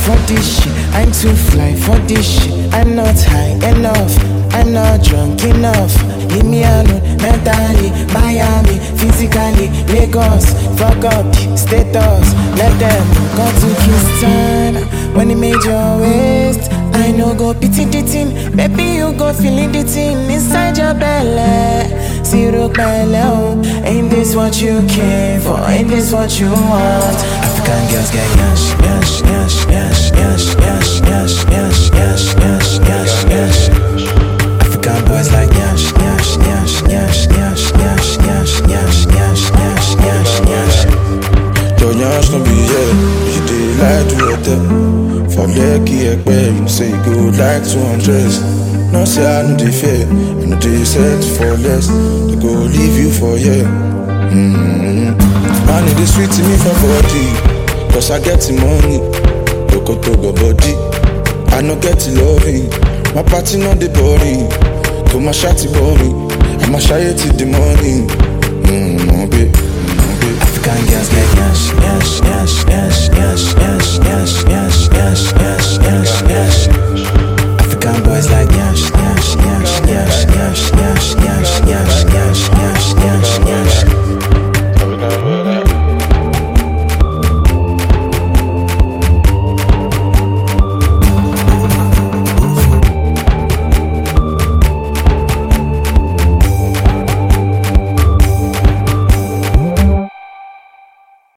for this shit. I'm too fly for this shit. I'm not high enough. I'm not drunk enough. Leave me alone mentally. Miami, physically. Lagos, fuck up, status. Let them go to Kingston. When he made your waist, I know go pity the thing. Baby, you go feeling the thing inside your belly. Zero belly. Ain't this what you came for? Ain't this what you want? African girls get yash, yash, yash, yash, yash, yash, yash, yash, yash, yash, yash, yash. African boys like yash, yash, yash, yash, yash, yash, yash, yash, yash, yash, yash, yash. Your yash no be here, you dey like to hotel. For lucky ekpe, you say you go like 200. No say I no dey fair, you no dey set for less. They go leave you for here. Man, it is sweet to me for body, cause I get the money. Go to body, I no get the loving. My party not the body, to my shawty body, I'ma shy it till the morning. African girls get yash, yash, yash, yash, yash, yash, yash, yash, yash, yash, yash, yash. African boys like yash, yash, yash, yash, yash, yash, yash, yash, yash, yash.